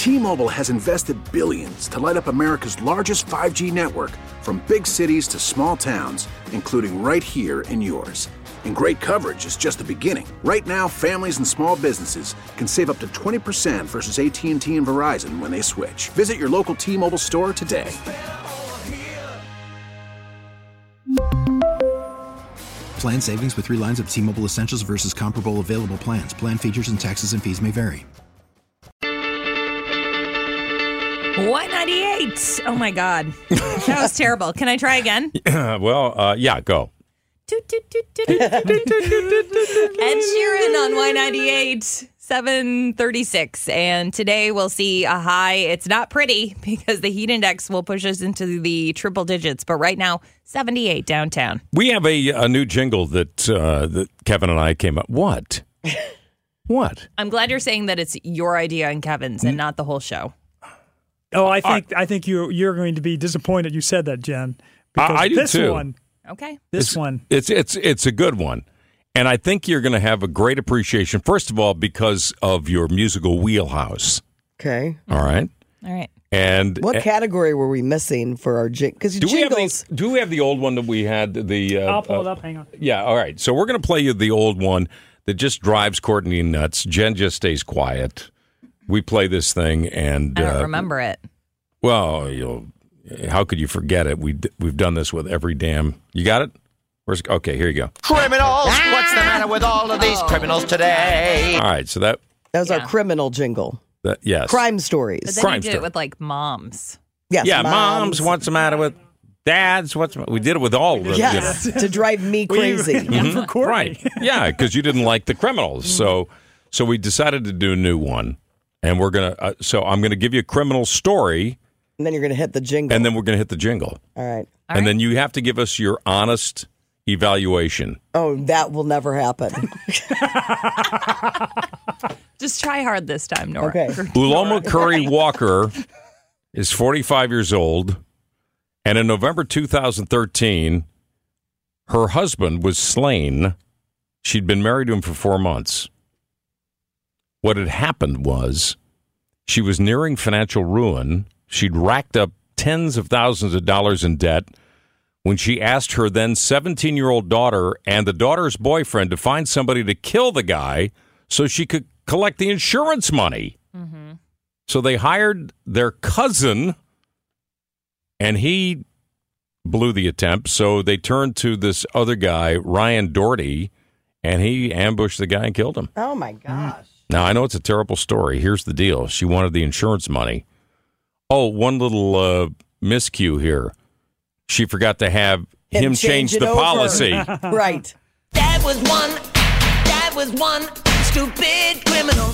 T-Mobile has invested billions to light up America's largest 5G network, from big cities to small towns, including right here in yours. And great coverage is just the beginning. Right now, families and small businesses can save up to 20% versus AT&T and Verizon when they switch. Visit your local T-Mobile store today. Plan savings with 3 lines of T-Mobile Essentials versus comparable available plans. Plan features and taxes and fees may vary. Y98. Oh, my God. That was terrible. Can I try again? Yeah, go. Ed Sheeran on Y98, 7:36. And today we'll see a high. It's not pretty because the heat index will push us into the triple digits. But right now, 78 downtown. We have a new jingle that Kevin and I came up. What? What? I'm glad you're saying that it's your idea and Kevin's and not the whole show. Oh, I think you're going to be disappointed you said that, Jen. Because I do this too. One, okay. This one. It's a good one. And I think you're going to have a great appreciation, first of all, because of your musical wheelhouse. Okay. All right. All right. And what category were we missing for our jingle? Because jingles. Do we have the old one that we had? I'll pull it up. Hang on. Yeah. All right. So we're going to play you the old one that just drives Courtney nuts. Jen just stays quiet. We play this thing, and I don't remember it. Well, how could you forget it? We've done this with every damn. You got it? Okay, here you go. Criminals! What's the matter with all of these criminals today? All right, so that was our criminal jingle. Yes. Crime stories. But then you did it with like moms. Yes, yeah, moms. What's the matter with dads? We did it with all of them. Yes, to drive me crazy. For Courtney. Right. Yeah, because you didn't like the criminals. So we decided to do a new one. And we're going to, I'm going to give you a criminal story. And then you're going to hit the jingle. And then we're going to hit the jingle. All right. And then you have to give us your honest evaluation. Oh, that will never happen. Just try hard this time, Nora. Okay. Uloma Curry Walker is 45 years old. And in November 2013, her husband was slain. She'd been married to him for 4 months. What had happened was she was nearing financial ruin. She'd racked up tens of thousands of dollars in debt when she asked her then 17-year-old daughter and the daughter's boyfriend to find somebody to kill the guy so she could collect the insurance money. Mm-hmm. So they hired their cousin, and he blew the attempt. So they turned to this other guy, Ryan Doherty, and he ambushed the guy and killed him. Oh, my gosh. Now, I know it's a terrible story. Here's the deal. She wanted the insurance money. Oh, one little miscue here. She forgot to have him change the policy. Right. That was one stupid criminal.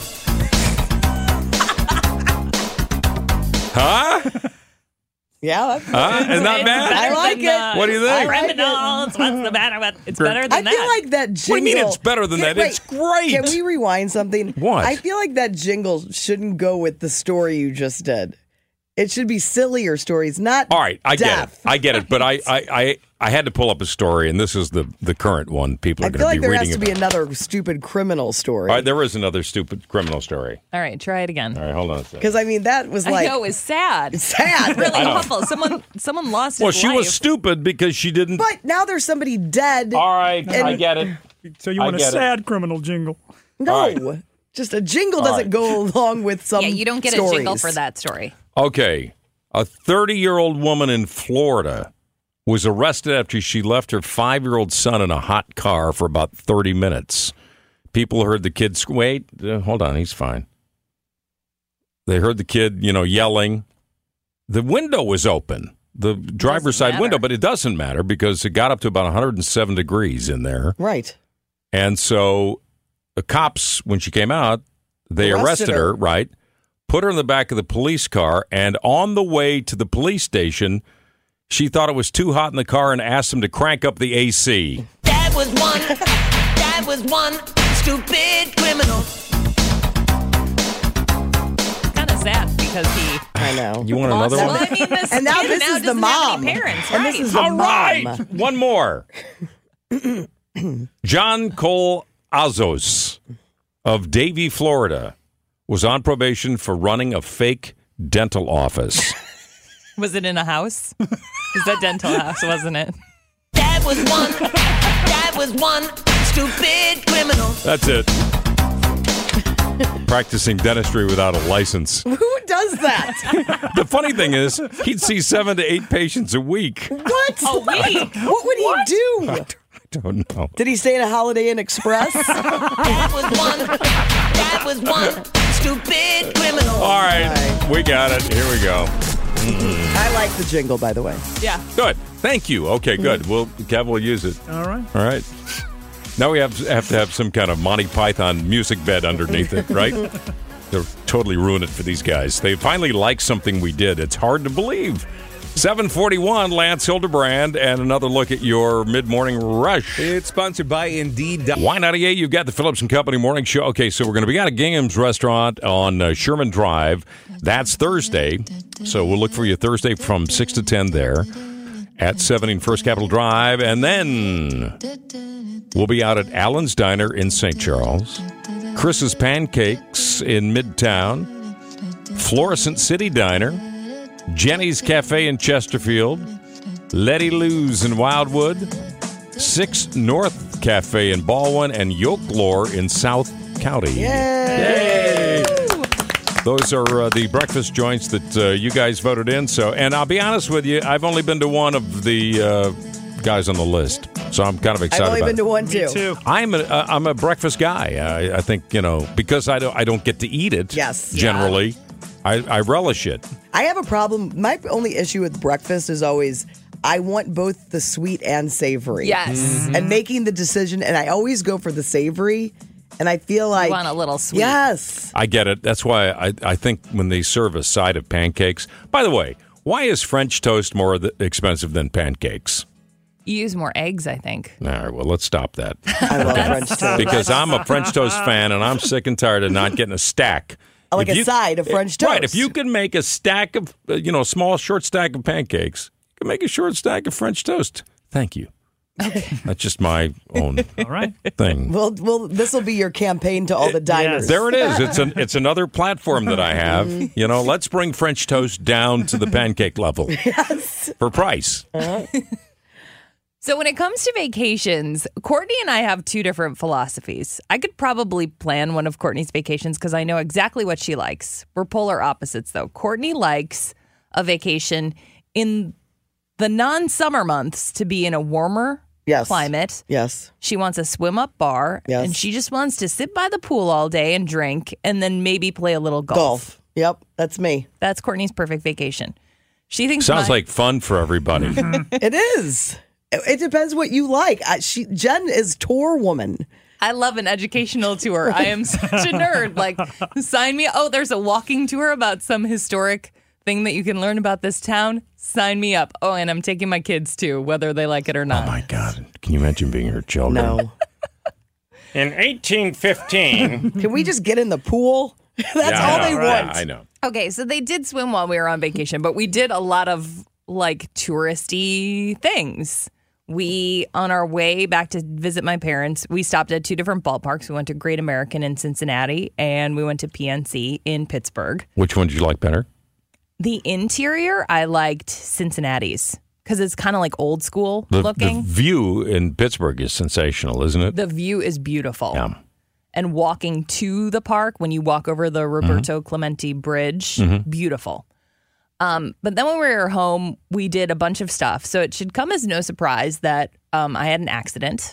Huh? Yeah. Isn't that bad? I like it. What do you think? Criminals. What's the matter with? It's better than that. I feel like that jingle. What do you mean it's better than that? It's great. Can we rewind something? What? I feel like that jingle shouldn't go with the story you just did. It should be sillier stories, not All right, I death. get it. But I had to pull up a story, and this is the current one. People are I going feel like to be there reading has to be about. another stupid criminal story. All right, there is another stupid criminal story. All right, try it again. All right, hold on a second. Because, I mean, that was I like... know, it was sad. It's sad. Really awful. Someone lost his Well, she life. was stupid because she didn't. But now there's somebody dead. All right, I get it. So you want a sad criminal jingle? No. Just a jingle doesn't go along with some Yeah, you don't get stories. a jingle for that story. Okay. A 30-year-old woman in Florida was arrested after she left her 5-year-old son in a hot car for about 30 minutes. People heard the kid wait, hold on, he's fine. They heard the kid, yelling. The window was open, the driver's side window, but it doesn't matter because it got up to about 107 degrees in there. Right. And so the cops, when she came out, they arrested her, right? Put her in the back of the police car, and on the way to the police station, she thought it was too hot in the car and asked them to crank up the AC. That was one stupid criminal. Kind of sad because he. I know. You want another Well, one? I mean, this And now kid this is the doesn't have mom. any parents, And right? this is the All right, mom. one more. John Cole Azos of Davie, Florida, was on probation for running a fake dental office. Was it in a house? Is that dental house, wasn't it? That was one stupid criminal. That's it. Practicing dentistry without a license. Who does that? The funny thing is, he'd see 7 to 8 patients a week. What? A week? What would he do? I don't know. Did he stay in a Holiday Inn Express? That was one stupid criminal. All right, we got it. Here we go. I like the jingle, by the way. Yeah. Good. Thank you. Okay, good. Kev will use it. All right. All right. Now we have to have some kind of Monty Python music bed underneath it, right? They'll totally ruin it for these guys. They finally like something we did. It's hard to believe. 741, Lance Hildebrand, and another look at your mid-morning rush. It's sponsored by Indeed. Y98, you've got the Phillips & Company Morning Show. Okay, so we're going to be at a Gingham's restaurant on Sherman Drive. That's Thursday. So we'll look for you Thursday from 6 to 10 there at 70 First Capitol Drive. And then we'll be out at Allen's Diner in St. Charles, Chris's Pancakes in Midtown, Florissant City Diner, Jenny's Cafe in Chesterfield, Letty Lou's in Wildwood, 6 North Cafe in Baldwin, and Yoklore in South County. Yay! Those are the breakfast joints that you guys voted in. So, and I'll be honest with you, I've only been to one of the guys on the list, so I'm kind of excited. I've only been to one Me too. I'm a breakfast guy. I think because I don't get to eat it. Yes. Generally, I relish it. I have a problem. My only issue with breakfast is always I want both the sweet and savory. Yes. And making the decision, and I always go for the savory, and I feel like You want a little sweet. Yes. I get it. That's why I think when they serve a side of pancakes. By the way, why is French toast more expensive than pancakes? You use more eggs, I think. All right, well, let's stop that. I love French toast. Because I'm a French toast fan, and I'm sick and tired of not getting a stack. Like a side of French toast. Right, if you can make a stack of, a small, short stack of pancakes, you can make a short stack of French toast. Thank you. That's just my own All right. thing. Well, this will be your campaign to all the diners. There it is. It's another platform that I have. Let's bring French toast down to the pancake level. Yes. For price. So when it comes to vacations, Courtney and I have 2 different philosophies. I could probably plan one of Courtney's vacations because I know exactly what she likes. We're polar opposites, though. Courtney likes a vacation in the non-summer months to be in a warmer climate. Yes. She wants a swim-up bar, and she just wants to sit by the pool all day and drink, and then maybe play a little golf. Yep, that's me. That's Courtney's perfect vacation. She thinks Sounds like fun for everybody. It is. It depends what you like. Jen is tour woman. I love an educational tour. I am such a nerd. Like, sign me. Oh, there's a walking tour about some historic thing that you can learn about this town. Sign me up. Oh, and I'm taking my kids too, whether they like it or not. Oh, my God. Can you imagine being her children? No. In 1815. Can we just get in the pool? That's all they want. I know. Okay, so they did swim while we were on vacation, but we did a lot of like touristy things. We, on our way back to visit my parents, we stopped at 2 different ballparks. We went to Great American in Cincinnati, and we went to PNC in Pittsburgh. Which one did you like better? The interior, I liked Cincinnati's because it's kind of like old school looking. The view in Pittsburgh is sensational, isn't it? The view is beautiful. Yeah. And walking to the park, when you walk over the Roberto Clemente Bridge, beautiful. But then when we were home, we did a bunch of stuff. So it should come as no surprise that I had an accident.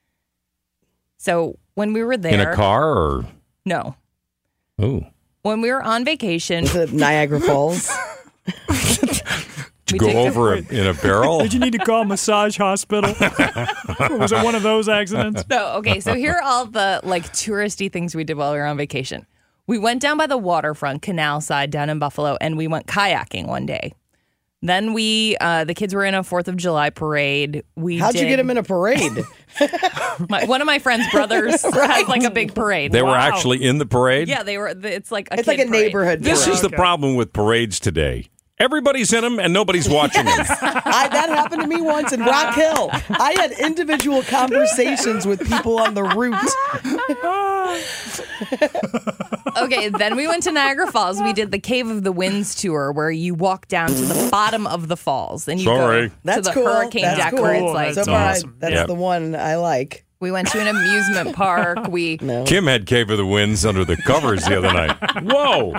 So when we were there... In a car or... No. Ooh. When we were on vacation... Was it Niagara Falls? Did you go over it in a barrel? Did you need to call a massage hospital? Or was it one of those accidents? No, okay. So here are all the like touristy things we did while we were on vacation. We went down by the waterfront, canal side down in Buffalo, and we went kayaking one day. Then the kids were in a 4th of July parade. How'd you get them in a parade? One of my friend's brothers has like a big parade. They were actually in the parade? Yeah, they were. It's like a a neighborhood parade. This is the problem with parades today. Everybody's in them and nobody's watching them. That happened to me once in Rock Hill. I had individual conversations with people on the route. Okay, then we went to Niagara Falls. We did the Cave of the Winds tour where you walk down to the bottom of the falls and you go to That's the cool. hurricane That's deck cool. where it's like So far, awesome. that's the one I like. we went to an amusement park. Kim had Cave of the Winds under the covers the other night. Whoa.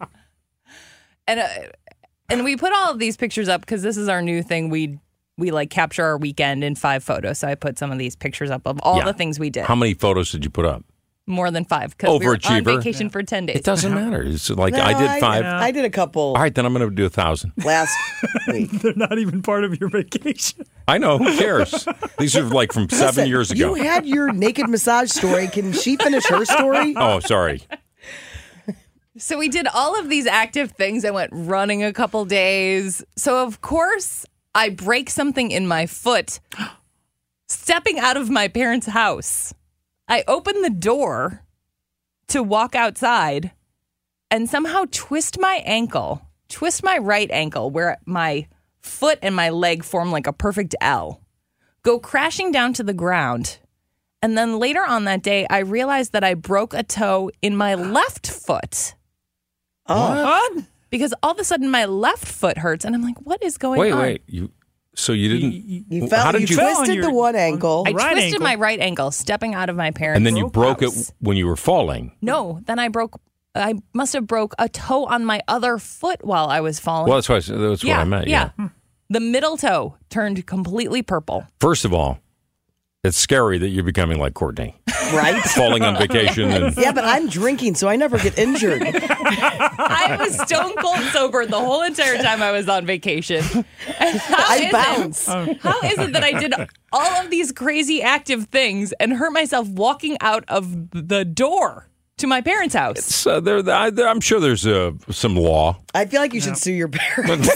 And we put all of these pictures up because this is our new thing. We like capture our weekend in 5 photos. So I put some of these pictures up of all the things we did. How many photos did you put up? More than 5 because we were on Overachiever. vacation for 10 days. It doesn't matter. It's like No, I did 5. I did a couple All right, then I'm going to do 1,000. last week. They're not even part of your vacation. I know. Who cares? These are like from 7 Listen, years ago. You had your naked massage story. Can she finish her story? Oh, sorry. So we did all of these active things. I went running a couple days. So, of course, I break something in my foot stepping out of my parents' house. I open the door to walk outside and somehow twist my right ankle, where my foot and my leg form like a perfect L, go crashing down to the ground. And then later on that day, I realized that I broke a toe in my left foot. Oh. Because all of a sudden my left foot hurts. And I'm like, what is going on? Wait. So you didn't. You fell. How did you you? twisted the one ankle. I right twisted ankle. my right ankle stepping out of my parents' And then you broke house. it when you were falling. No, then I must have broke a toe on my other foot while I was falling. Well, that's what I meant. Yeah. The middle toe turned completely purple. First of all, it's scary that you're becoming like Courtney, Right? falling on vacation. And Yeah, but I'm drinking, so I never get injured. I was stone cold sober the whole entire time I was on vacation. And I bounce. how is it that I did all of these crazy active things and hurt myself walking out of the door to my parents' house? so I'm sure there's some law. I feel like you should sue your parents.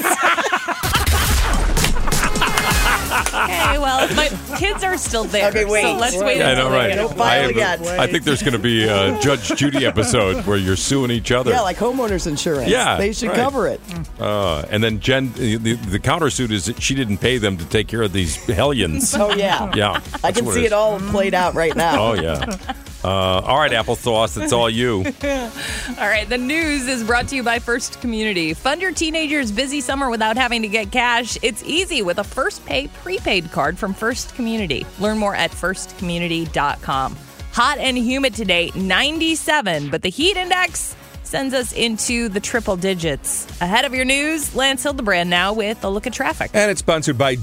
Okay, well, my kids are still there. Okay, wait. So let's wait I until know, they right? get Don't home. file yet. I think there's going to be a Judge Judy episode where you're suing each other. Yeah, like homeowners insurance. Yeah, They should right. cover it. And then Jen, the countersuit is that she didn't pay them to take care of these hellions. Oh, yeah. Yeah, I that's can what see it all played out right now. Oh yeah. All right, applesauce, it's all you. All right, the news is brought to you by First Community. Fund your teenager's busy summer without having to get cash. It's easy with a First Pay prepaid card from First Community. Learn more at firstcommunity.com. Hot and humid today, 97, but the heat index sends us into the triple digits. Ahead of your news, Lance Hildebrand now with a look at traffic. And it's sponsored by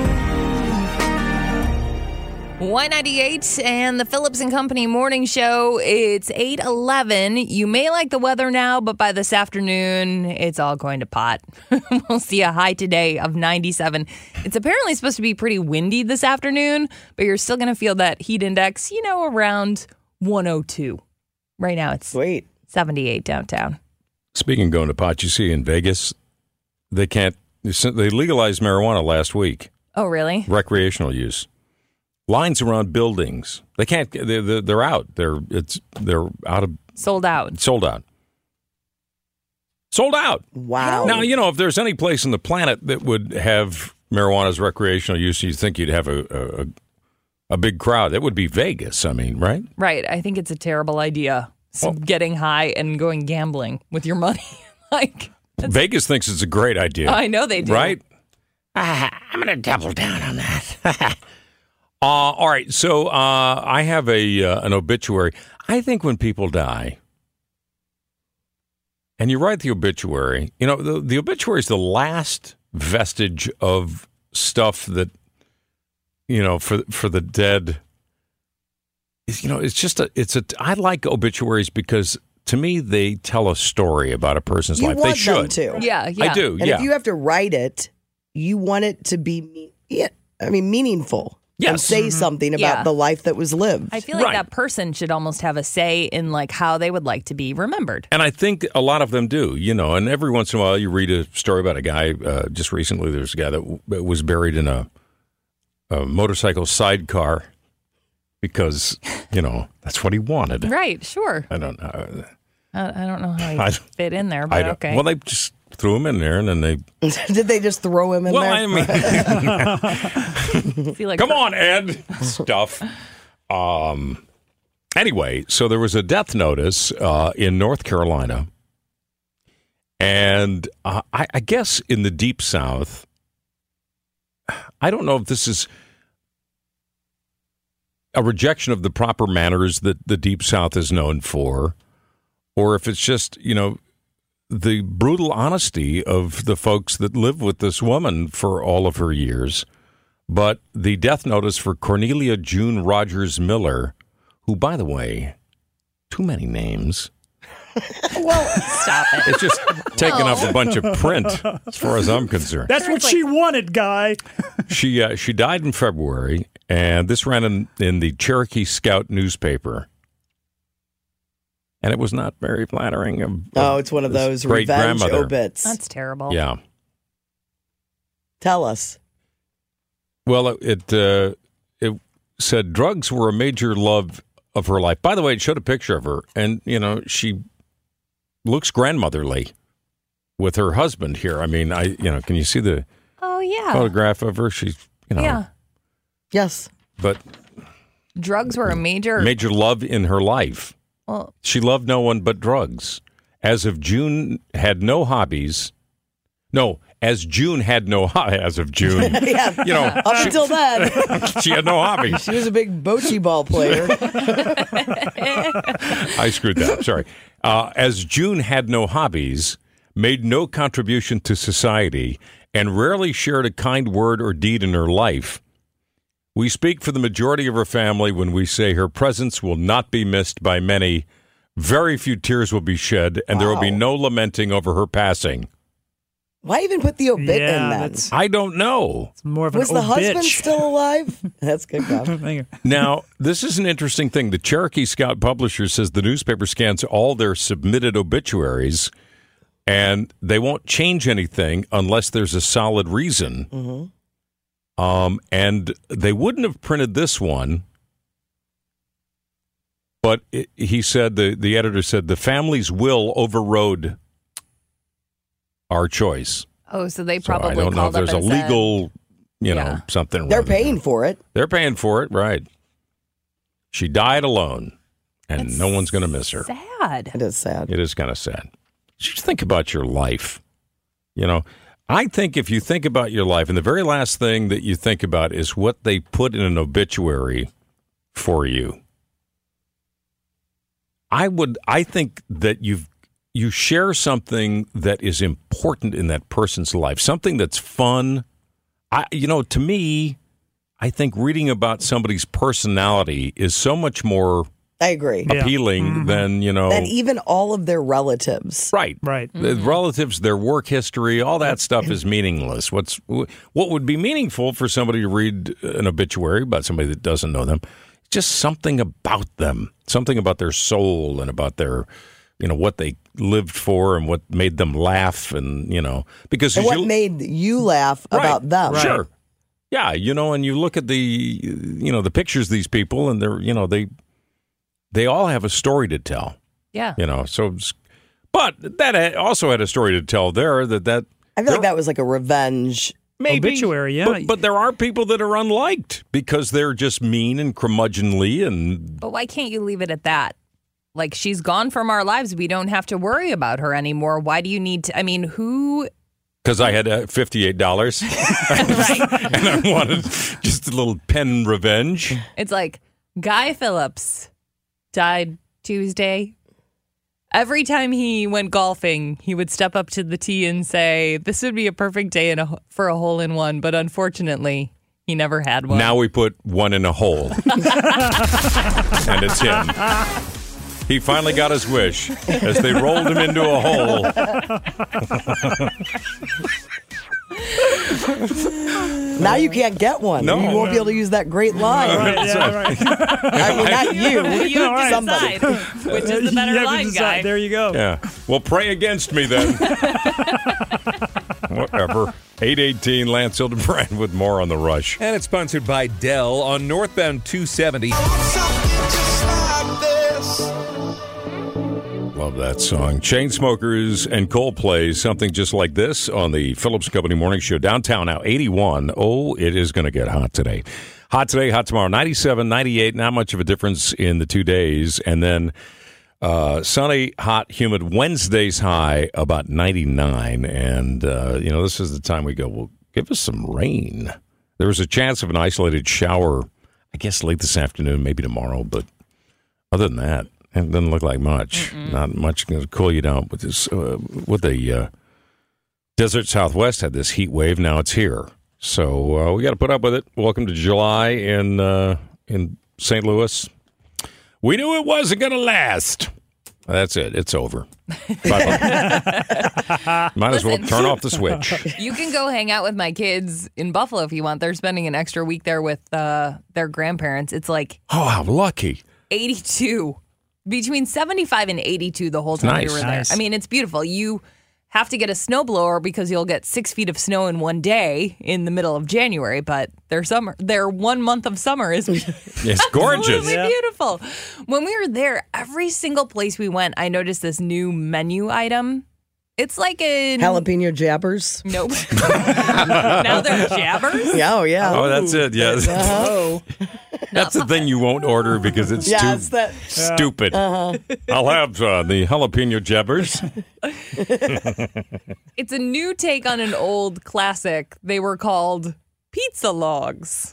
Y98 and the Phillips and Company morning show. It's 8:11. You may like the weather now, but by this afternoon, it's all going to pot. We'll see a high today of 97. It's apparently supposed to be pretty windy this afternoon, but you're still going to feel that heat index, around 102. Right now, it's Sweet. 78 downtown. Speaking of going to pot, you see in Vegas, they legalized marijuana last week, Oh, really? recreational use. Lines around buildings. They can't. They're out. They're out of Sold out. sold out. Sold out. Wow. Now if there's any place on the planet that would have marijuana as recreational use, you think you'd have a big crowd. That would be Vegas. I mean, right? Right. I think it's a terrible idea. Getting high and going gambling with your money. Vegas thinks it's a great idea. I know they do. Right? I'm going to double down on that. All right, so I have an obituary. I think when people die, and you write the obituary, the obituary is the last vestige of stuff that, for the dead. I like obituaries because to me they tell a story about a person's life. They should. Want them to. Yeah. I do. And yeah. if you have to write it, you want it to be meaningful. Yes. And say something about Yeah. the life that was lived. I feel like Right. that person should almost have a say in how they would like to be remembered. And I think a lot of them do, and every once in a while you read a story about a guy, just recently there's a guy that was buried in a motorcycle sidecar because, that's what he wanted. Right, sure. I don't know. I don't know how I- he fit in there, but okay. Well, they just threw him in there, and then they. Did they just throw him in there? I mean, Feel like come on, Ed. Stuff. Anyway, so there was a death notice in North Carolina, and I guess in the Deep South. I don't know if this is a rejection of the proper manners that the Deep South is known for, or if it's just, the brutal honesty of the folks that live with this woman for all of her years. But the death notice for Cornelia June Rogers Miller, who, by the way, too many names. Well, stop it. It's just taking up a bunch of print, as far as I'm concerned. That's what she wanted, Guy. She died in February, and this ran in the Cherokee Scout newspaper. And it was not very flattering. It's one of those revenge obits. That's terrible. Yeah. Tell us. Well, it said drugs were a major love of her life. By the way, it showed a picture of her, and, she looks grandmotherly with her husband here. I mean, can you see the photograph of her? She's, Yeah. Yes. But drugs were a major love in her life. Well, she loved no one but drugs. As of June, had no hobbies. No, as June had no as of June. Yeah. Up until then. She had no hobbies. She was a big bocce ball player. I screwed that up. Sorry. As June had no hobbies, made no contribution to society, and rarely shared a kind word or deed in her life, we speak for the majority of her family when we say her presence will not be missed by many. Very few tears will be shed, and there will be no lamenting over her passing. Why even put the obit in that? I don't know. It's more of an Was the husband still alive? That's good, Bob. Now, this is an interesting thing. The Cherokee Scout publisher says the newspaper scans all their submitted obituaries, and they won't change anything unless there's a solid reason. Mm-hmm. And they wouldn't have printed this one, but he said, the editor said, the family's will overrode our choice. Oh, so they probably I don't know if there's a legal, something. They're paying for it. They're paying for it, right? She died alone, and no one's going to miss her. Sad. It is sad. It is kind of sad. Just think about your life. I think if you think about your life, and the very last thing that you think about is what they put in an obituary for you. I think that you share something that is important in that person's life, something that's fun. To me, I think reading about somebody's personality is so much more I agree. appealing than, than even all of their relatives. Right. Mm-hmm. The relatives, their work history, all that stuff is meaningless. What would be meaningful for somebody to read an obituary about somebody that doesn't know them? Just something about them, something about their soul and about their, what they lived for and what made them laugh and, because and what made you laugh about them. Right. Sure. Yeah. And you look at the pictures of these people and they're, they all have a story to tell. Yeah. But that also had a story to tell there that I feel like that was like a revenge obituary, yeah. But there are people that are unliked because they're just mean and curmudgeonly But why can't you leave it at that? Like, she's gone from our lives. We don't have to worry about her anymore. Why do you need to? I mean, who? Because I had $58. Right. And I wanted just a little pen revenge. It's like Guy Phillips died Tuesday. Every time he went golfing, he would step up to the tee and say, this would be a perfect day for a hole-in-one, but unfortunately, he never had one. Now we put one in a hole. And it's him. He finally got his wish as they rolled him into a hole. Now you can't get one. No. You won't be able to use that great line. Right. I mean, not you. You have to Somebody. decide which is the better You have to line, decide. Guy. There you go. Yeah. Well, pray against me then. Whatever. 8:18, Lance Hildebrand with more on The Rush. And it's sponsored by Dell on northbound 270. love that song. Chainsmokers and Coldplay, something just like this on the Phillips Company Morning Show. Downtown now, 81. Oh, it is going to get hot today. Hot today, hot tomorrow. 97, 98, not much of a difference in the 2 days. And then sunny, hot, humid. Wednesday's high, about 99. And, this is the time we go, well, give us some rain. There was a chance of an isolated shower, I guess, late this afternoon, maybe tomorrow. But other than that, it doesn't look like much. Not much going to cool you down with this. With the desert Southwest had this heat wave. Now it's here, so we got to put up with it. Welcome to July in St. Louis. We knew it wasn't going to last. That's it. It's over. Might as well turn off the switch. You can go hang out with my kids in Buffalo if you want. They're spending an extra week there with their grandparents. It's like, oh, how lucky. 82. Between 75 and 82 the whole time we were there. Nice. I mean, it's beautiful. You have to get a snowblower because you'll get 6 feet of snow in one day in the middle of January, but their 1 month of summer is it's gorgeous. absolutely beautiful. When we were there, every single place we went, I noticed this new menu item. It's like a Jalapeno jabbers. Nope. Now they're jabbers? Yeah, oh, yeah. Oh, that's it. Yes. Oh. That's the thing you won't order because it's too stupid. I'll have the jalapeno jabbers. It's a new take on an old classic. They were called pizza logs.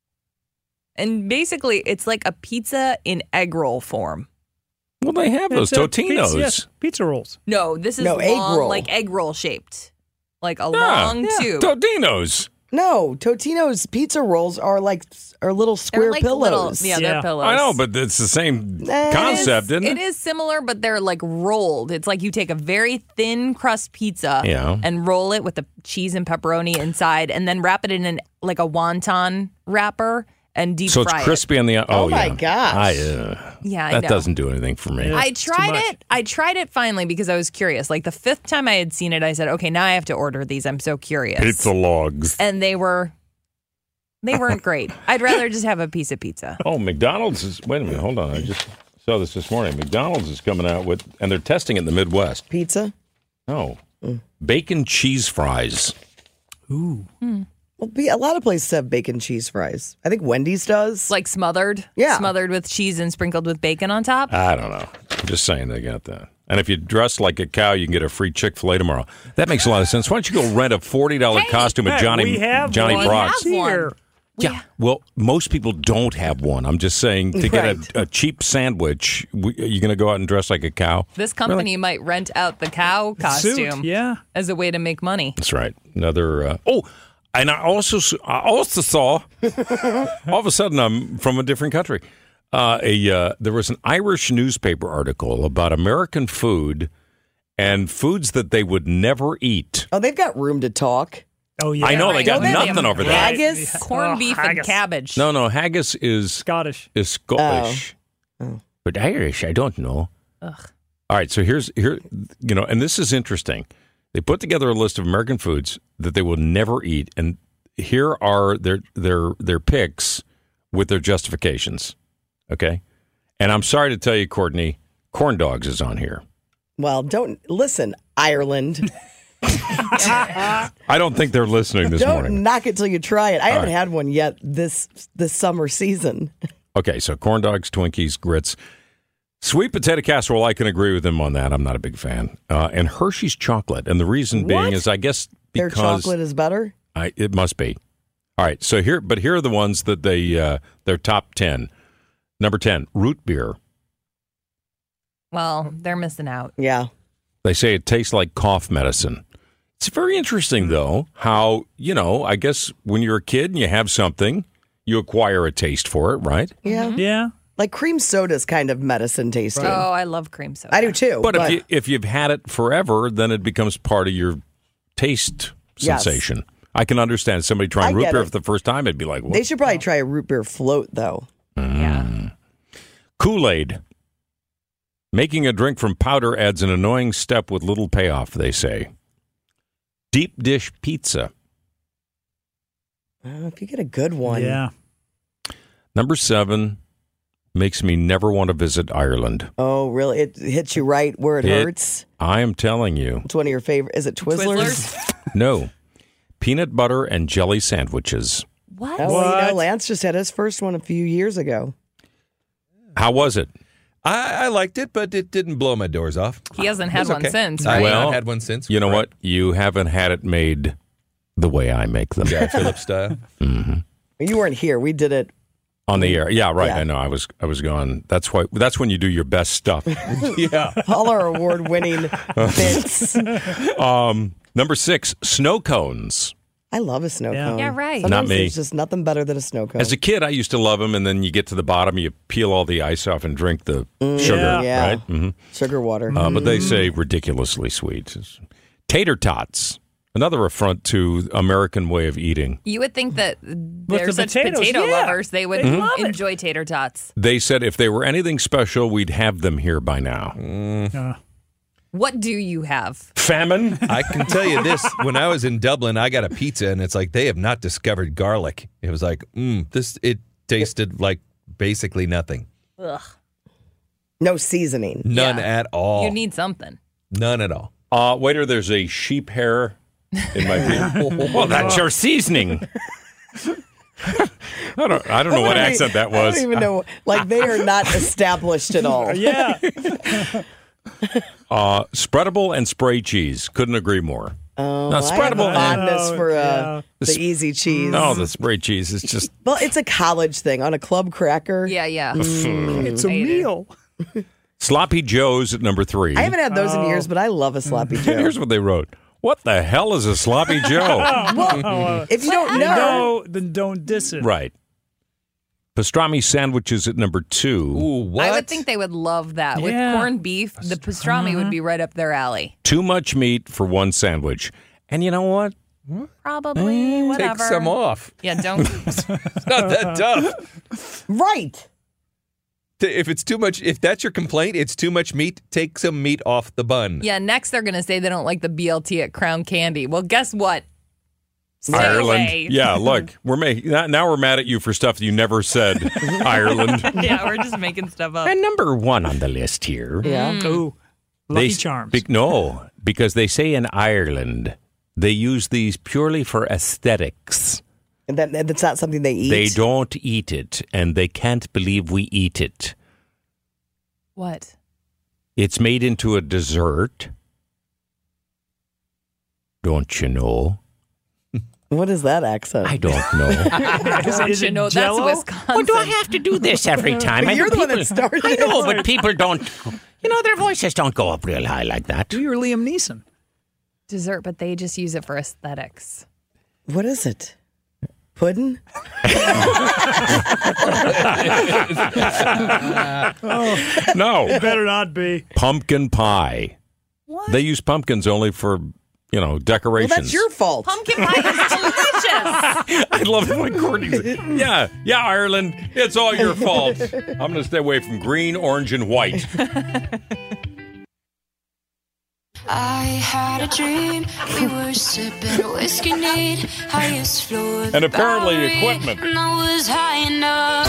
And basically, it's like a pizza in egg roll form. Well, they have those Totinos. Pizza rolls. No, this is No, egg long, roll. like egg roll shaped. Like a long tube. Totinos. No, Totino's pizza rolls are little square They're like pillows. they're pillows. I know, but it's the same concept, isn't it? It is similar, but they're like rolled. It's like you take a very thin crust pizza and roll it with the cheese and pepperoni inside and then wrap it in like a wonton wrapper and deep So fry it's crispy on the. Oh my gosh. I that know. doesn't do anything for me. I tried it finally because I was curious. Like the 5th time I had seen it, I said, okay, now I have to order these. I'm so curious. Pizza logs. And they weren't great. I'd rather just have a piece of pizza. Oh, McDonald's is. Wait a minute, hold on. I just saw this morning. McDonald's is coming out with, and they're testing it in the Midwest. Pizza? No, bacon cheese fries. Ooh. Well, a lot of places have bacon cheese fries. I think Wendy's does. Like smothered? Yeah. Smothered with cheese and sprinkled with bacon on top? I don't know. I'm just saying they got that. And if you dress like a cow, you can get a free Chick-fil-A tomorrow. That makes a lot of sense. Why don't you go rent a $40 costume at Johnny Brock's? Here. Yeah. Well, most people don't have one. I'm just saying to get a cheap sandwich, you're going to go out and dress like a cow? This company might rent out the cow costume as a way to make money. That's right. Another. And I also saw, all of a sudden, I'm from a different country. There was an Irish newspaper article about American food and foods that they would never eat. Oh, they've got room to talk. Oh, yeah. I know, they got nothing over there. Haggis? Corned beef and cabbage. No, haggis is Scottish. Is Scottish. Oh. But Irish, I don't know. Ugh. All right, so here, and this is interesting. They put together a list of American foods that they will never eat, and here are their picks with their justifications. Okay? And I'm sorry to tell you, Courtney, corn dogs is on here. Well, don't listen, Ireland. I don't think they're listening this morning. Don't knock it till you try it. I haven't had one yet this summer season. Okay, so corn dogs, Twinkies, grits. Sweet potato casserole, I can agree with him on that. I'm not a big fan. And Hershey's chocolate. And the reason being is, I guess, because their chocolate is better? It must be. All right, so here are the ones that their top 10. Number 10, root beer. Well, they're missing out. Yeah. They say it tastes like cough medicine. It's very interesting, though, how, I guess when you're a kid and you have something, you acquire a taste for it, right? Yeah. Yeah. Like cream soda's kind of medicine tasting. Oh, I love cream soda. I do too. But if you've had it forever, then it becomes part of your taste sensation. I can understand somebody trying root beer for the first time. It'd be like, what? They should probably try a root beer float, though. Yeah. Kool-Aid. Making a drink from powder adds an annoying step with little payoff, they say. Deep dish pizza. If you get a good one. Yeah. Number 7, makes me never want to visit Ireland. Oh, really? It hits you right where it hurts? I am telling you. It's one of your favorite. Is it Twizzlers? No. Peanut butter and jelly sandwiches. What? Oh, well, Lance just had his first one a few years ago. How was it? I liked it, but it didn't blow my doors off. He hasn't had one since, I right? have not had one since. You know what? You haven't had it made the way I make them. Guy Phillips style. Mm-hmm. You weren't here. We did it. On the air. Yeah, right. Yeah. I know. I was gone. That's when you do your best stuff. Yeah. All our award-winning bits. Number 6, snow cones. I love a snow cone. Yeah, right. Sometimes Not me. There's just nothing better than a snow cone. As a kid, I used to love them, and then you get to the bottom, you peel all the ice off and drink the sugar, Yeah. right? Mm-hmm. Sugar water. But they say ridiculously sweet. Tater tots, another affront to American way of eating. You would think that they're the such potatoes, potato yeah. lovers, they would They love it. enjoy tater tots. They said if they were anything special, we'd have them here by now. What do you have? Famine? I can tell you this. When I was in Dublin, I got a pizza, and it's like they have not discovered garlic. It was like, it tasted like basically nothing. Ugh. No seasoning. None Yeah. at all. You need something. None at all. Waiter, there's a sheep hair in my pizza. Well, that's your seasoning. I don't know what accent that was. I don't even know. Like, they are not established at all. Yeah. Spreadable and spray cheese. Couldn't agree more. Oh, Now, I have a spreadable. fondness for yeah. the easy cheese. No, the spray cheese is just. Well, it's a college thing. On a club cracker. Yeah, yeah. It's a Hate it. meal. Sloppy Joe's at number 3. I haven't had those in years, but I love a sloppy Joe. Here's what they wrote. What the hell is a sloppy Joe? Well, if you don't know, No, then don't diss it. Right. Pastrami sandwiches at number 2. Ooh, what? I would think they would love that. With Yeah. corned beef, the pastrami would be right up their alley. Too much meat for one sandwich. And you know what? Probably, whatever. Take some off. Yeah, don't. It's not that tough. right. If it's too much, if that's your complaint, it's too much meat, take some meat off the bun. Yeah, next they're going to say they don't like the BLT at Crown Candy. Well, guess what? Stay Ireland. away. Yeah, look, now we're mad at you for stuff you never said. Ireland. Yeah, we're just making stuff up. And number 1 on the list here. Yeah. Ooh, Lucky Charms. No, because they say in Ireland they use these purely for aesthetics. And that's not something they eat. They don't eat it, and they can't believe we eat it. What? It's made into a dessert. Don't you know? What is that accent? I don't know. Is You it know, Jell-O? that's Wisconsin. Well, do I have to do this every time? But I you're know the one that people- started I know, it. but people don't. Their voices don't go up real high like that. Do your Liam Neeson. Dessert, but they just use it for aesthetics. What is it? Puddin'? No, Better not be. pumpkin pie. What? They use pumpkins only for, Well, decorations. that's your fault. Pumpkin pie is delicious. I love it when Courtney's yeah, Ireland, it's all your fault. I'm going to stay away from green, orange, and white. I had a dream. We were sipping whiskey neat, highest floor. of And the apparently Bowery, equipment. And I was high enough.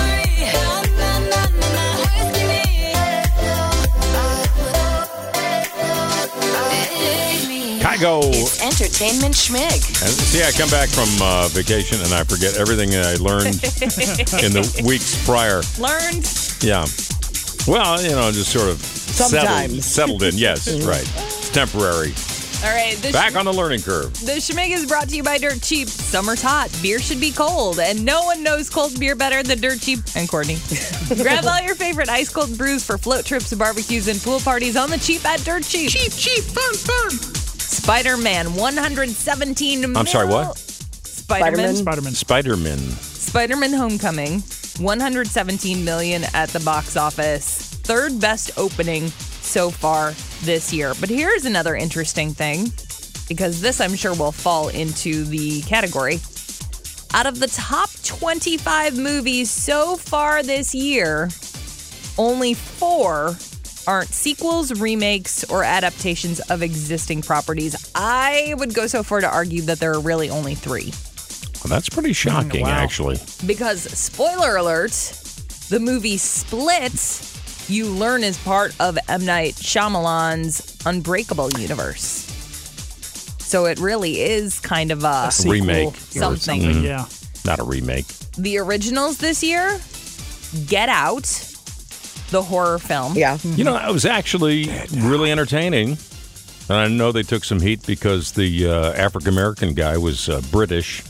Kygo. It's entertainment schmig. And see, I come back from vacation and I forget everything I learned in the weeks prior. Learned. Yeah. Well, just sort of Sometimes. settled in. Yes, right. It's temporary. All right. Back on the learning curve. The Schmig is brought to you by Dirt Cheap. Summer's hot. Beer should be cold. And no one knows cold beer better than Dirt Cheap and Courtney. Grab all your favorite ice cold brews for float trips, barbecues, and pool parties on the cheap at Dirt Cheap. Cheap, fun. Spider-Man 117 I'm sorry, what? Spider-Man. Spider-Man. Spider-Man. Spider-Man Homecoming, 117 million at the box office. Third best opening so far this year. But here's another interesting thing, because this I'm sure will fall into the category. Out of the top 25 movies so far this year, only 4 aren't sequels, remakes, or adaptations of existing properties. I would go so far to argue that there are really only 3. Well, that's pretty shocking, Wow. actually. Because, spoiler alert, The movie Split, you learn is part of M. Night Shyamalan's Unbreakable universe. So it really is kind of a remake. Something. Yeah. Not a remake. The originals this year, Get Out, the horror film. Yeah. You know, that was actually really entertaining. And I know they took some heat because the African-American guy was British.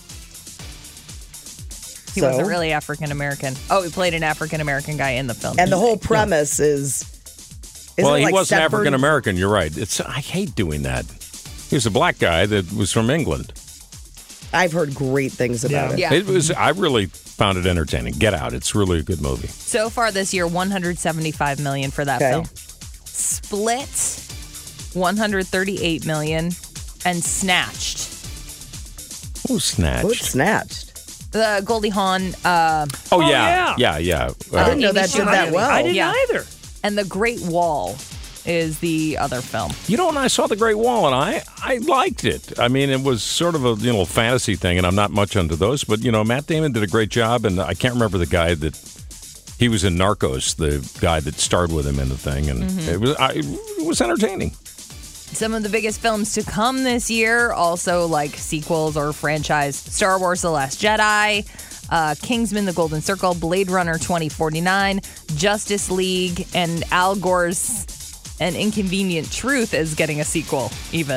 He wasn't really African-American. Oh, he played an African-American guy in the film. And the whole premise is... Well, he like wasn't Stepford? African-American. You're right. I hate doing that. He was a black guy that was from England. I've heard great things about it. Yeah. It was. I really found it entertaining. Get Out. It's really a good movie. So far this year, $175 million for that film. Split, $138 million, and Snatched. Who's Snatched? Who's Snatched? The Goldie Hawn. Yeah. I didn't know that did that well. I didn't either. And The Great Wall is the other film. You know, and I saw The Great Wall, and I liked it. I mean, it was sort of a fantasy thing, and I'm not much into those. But Matt Damon did a great job, and I can't remember the guy that he was in Narcos, the guy that starred with him in the thing, and it was entertaining. Some of the biggest films to come this year, also like sequels or franchise: Star Wars: The Last Jedi, Kingsman: The Golden Circle, Blade Runner 2049, Justice League, and Al Gore's An Inconvenient Truth is getting a sequel, even.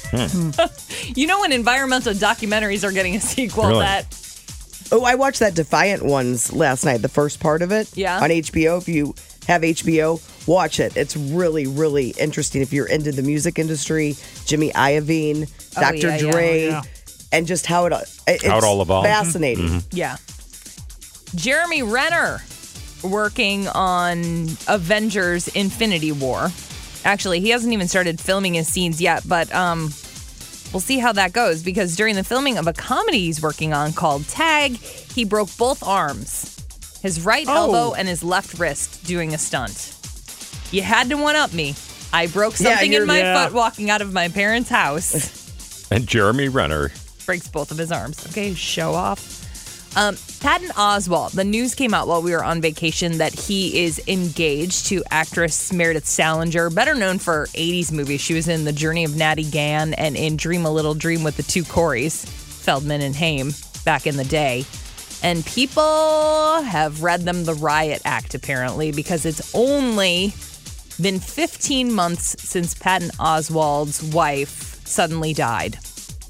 When environmental documentaries are getting a sequel, Really? Oh, I watched that Defiant Ones last night, the first part of it. Yeah. On HBO. If you have HBO, watch it. It's really, really interesting if you're into the music industry. Jimmy Iovine, Dr. Dre, and just how it all evolved. Fascinating. Yeah. Jeremy Renner working on Avengers Infinity War. Actually, he hasn't even started filming his scenes yet, but we'll see how that goes, because during the filming of a comedy he's working on called Tag, he broke both arms, his right elbow and his left wrist, doing a stunt. You had to one-up me. I broke something in my foot walking out of my parents' house. And Jeremy Renner breaks both of his arms. Okay, show off. Patton Oswalt, the news came out while we were on vacation that he is engaged to actress Meredith Salinger, better known for 80s movies. She was in The Journey of Natty Gann and in Dream a Little Dream with the two Coreys, Feldman and Haim, back in the day. And people have read them the riot act, apparently, because it's only been 15 months since Patton Oswalt's wife suddenly died.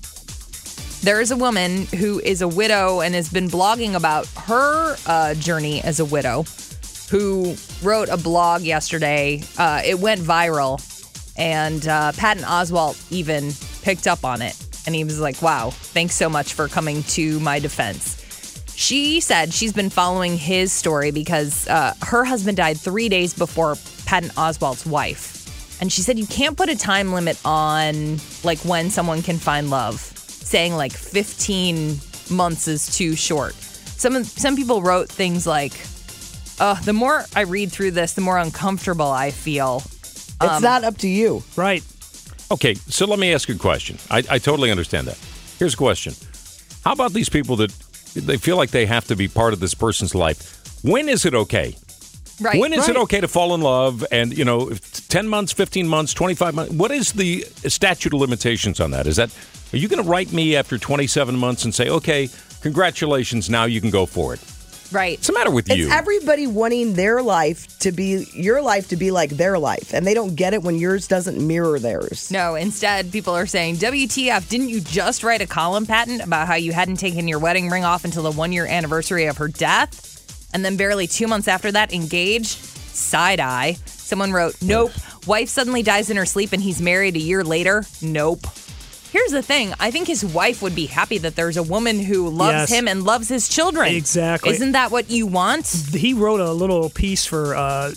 There is a woman who is a widow and has been blogging about her journey as a widow, who wrote a blog yesterday. It went viral, and Patton Oswalt even picked up on it. And he was like, wow, thanks so much for coming to my defense. She said she's been following his story because her husband died 3 days before Patton Oswalt's wife. And she said you can't put a time limit on like when someone can find love, saying like 15 months is too short. Some people wrote things like, the more I read through this, the more uncomfortable I feel. It's not up to you. Right. Okay, so let me ask you a question. I totally understand that. Here's a question. How about these people that they feel like they have to be part of this person's life? When is it okay? Right. When is it okay to fall in love? And, 10 months, 15 months, 25 months? What is the statute of limitations on that? Are you going to write me after 27 months and say, okay, congratulations, now you can go for it? Right. What's the matter with you? It's everybody wanting your life to be like their life, and they don't get it when yours doesn't mirror theirs. No, instead, people are saying, WTF, didn't you just write a column, Patton, about how you hadn't taken your wedding ring off until the 1-year anniversary of her death? And then barely 2 months after that, engaged? Side eye. Someone wrote, nope. Wife suddenly dies in her sleep and he's married a year later? Nope. Here's the thing. I think his wife would be happy that there's a woman who loves him and loves his children. Exactly. Isn't that what you want? He wrote a little piece for